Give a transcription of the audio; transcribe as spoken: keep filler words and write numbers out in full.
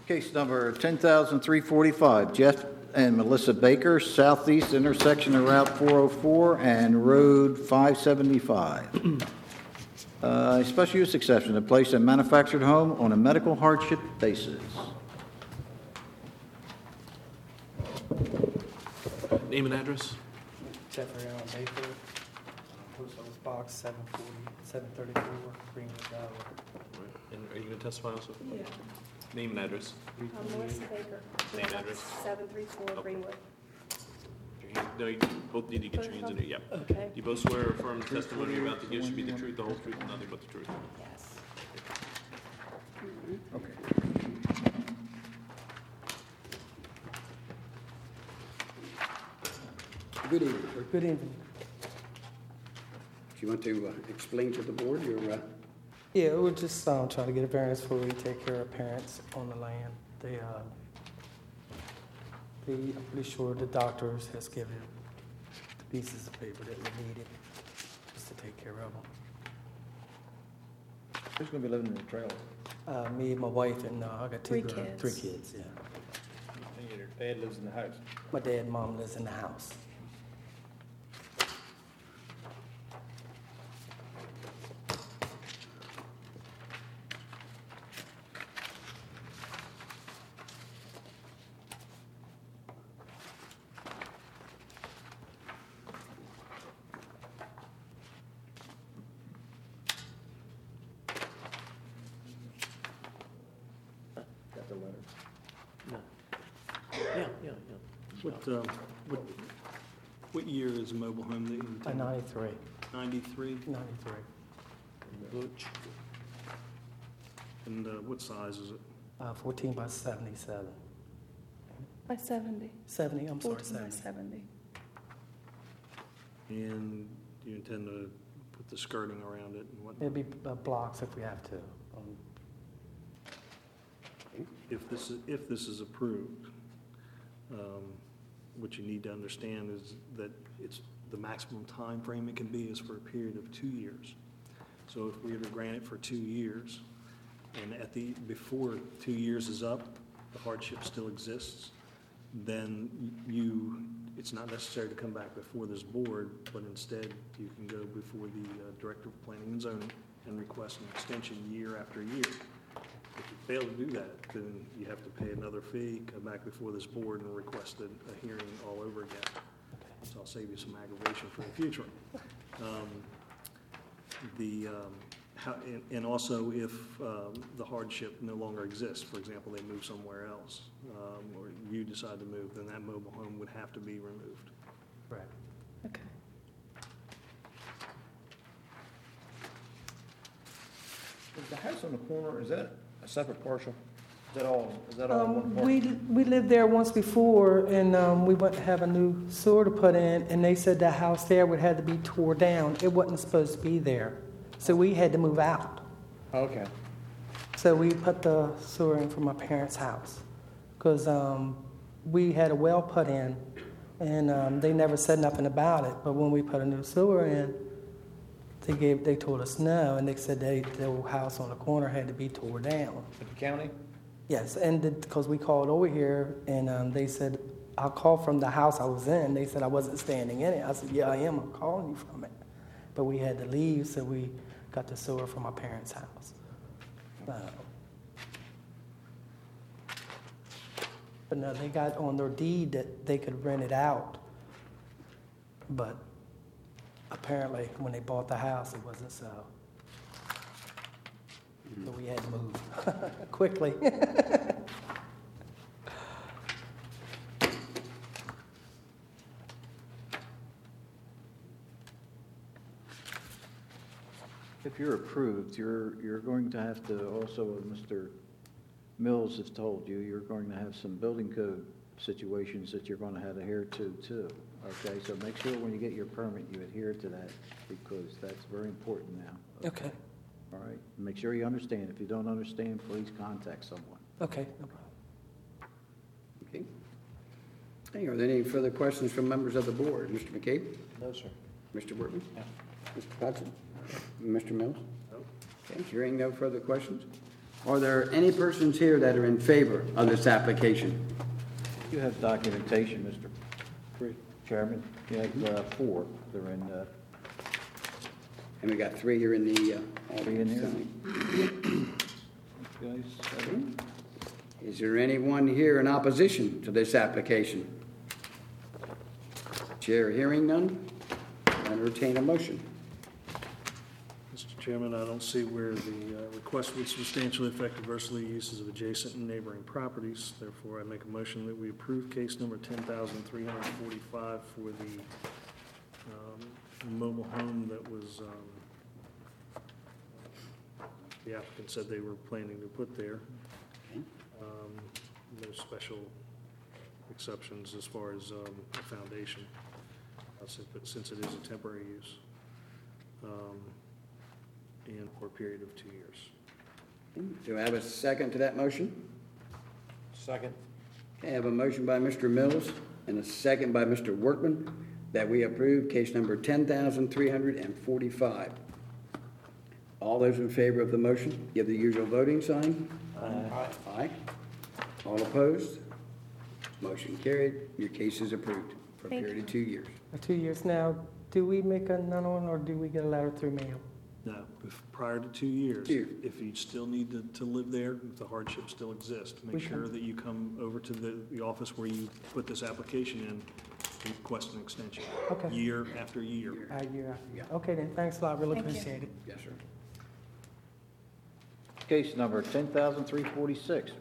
Case number ten thousand three forty-five, Jeff and Melissa Baker, southeast intersection of Route four oh four and Road five seventy-five. Uh, special use exception to place a manufactured home on a medical hardship basis. Name and address. Jeffrey Allen Baker, post office box seven forty, seven thirty-four, Greenwood, Iowa. And are you going to testify also? Yeah. Name and address. I'm Melissa Baker. Name and address. seven three four Greenwood. Your hand- No, you both need to get your hands in it. Yep. Okay. You both swear or affirm the testimony you're about to give should be the truth, the whole truth, and nothing but the truth. Yes. Okay. Good evening, sir. Good evening. Do you want to uh, explain to the board your, uh, Yeah, we're just um, trying to get a variance for we take care of parents on the land. They, uh, they, I'm pretty sure the doctors has given the pieces of paper that we needed just to take care of them. Who's going to be living in the trailer? Uh, me, my wife, and uh, I got two Three girls. kids. Three kids, yeah. And your dad lives in the house. My dad and mom lives in the house. Got the letter. No. Yeah, yeah, yeah. What, uh, what, what year is the mobile home that you Uh, ninety-three. ninety-three? ninety-three. Butch. And, uh, what size is it? Uh, fourteen by seventy-seven. By seventy. seventy, I'm sorry, Fourteen by seventy. seventy. And do you intend to put the skirting around it and what? It'd be uh, blocks if we have to. Um, If this is, if this is approved, um, what you need to understand is that it's, the maximum time frame it can be is for a period of two years. So if we were to grant it for two years, and at the, before two years is up, the hardship still exists, then you, it's not necessary to come back before this board, but instead you can go before the uh, Director of Planning and Zoning and request an extension year after year. If you fail to do that, then you have to pay another fee, come back before this board and request a, a hearing all over again. So I'll save you some aggravation for the future. Um, the, um, how, and, and also if um, the hardship no longer exists, for example, they move somewhere else, um, or you decide to move, then that mobile home would have to be removed. Correct. Okay. Is the house on the corner, is that a separate parcel? Is that all, is that all one Um, parcel? we, we lived there once before, and um, we went to have a new sewer to put in, and they said the house there would have to be tore down. It wasn't supposed to be there, so we had to move out. Okay. So we put the sewer in from my parents' house, because um, we had a well put in, and um, they never said nothing about it. But when we put a new sewer in, they gave, they told us no, and they said they, the house on the corner had to be tore down. With the county? Yes, and because we called over here, and um, they said, I called from the house I was in. They said I wasn't standing in it. I said, yeah, I am. I'm calling you from it. But we had to leave, so we got the sewer from my parents' house. Uh, but no, they got on their deed that they could rent it out. But apparently, when they bought the house, it wasn't so. So we had to move quickly. If you're approved, you're, you're going to have to also, as Mister Mills has told you, you're going to have some building code situations that you're going to have to adhere to too. Okay, so make sure when you get your permit, you adhere to that because that's very important now. Okay. All right, make sure you understand. If you don't understand, please contact someone. Okay, no problem. okay? Hey, are there any further questions from members of the board? Mister McCabe? No, sir. Mister Wortman? No. Mister Hudson? Mister Mills? No. Okay, hearing no further questions, Are there any persons here that are in favor of this application? You have documentation, Mister Chairman. You have uh, four. They're in, uh, And we got three here in the, uh, Three in here? audience. guys, seven. Is there anyone here in opposition to this application? Chair hearing none, entertain a motion. Mister Chairman, I don't see where the uh, request would substantially affect adversely uses of adjacent and neighboring properties. Therefore, I make a motion that we approve case number ten thousand three hundred forty-five for the um, mobile home that was, um, the applicant said they were planning to put there. Um, No special exceptions as far as um, the foundation, uh, since since it is a temporary use. Um, and for a period of two years. Do I have a second to that motion? Second. Okay, I have a motion by Mister Mills and a second by Mister Workman that we approve case number ten thousand three hundred forty-five. All those in favor of the motion, give the usual voting sign. Aye. Aye. All opposed? Motion carried. Your case is approved for a Thank period you. of two years. For two years now, do we make another one or do we get a letter through mail? Now, if, prior to two years, Two. if you still need to, to live there, if the hardship still exists, We make can- sure that you come over to the, the office where you put this application in and request an extension. Okay. Year after year. A year after. Yeah. Okay then, thanks a lot, really Thank you. appreciate it. Yes, sir. Case number ten thousand three forty-six,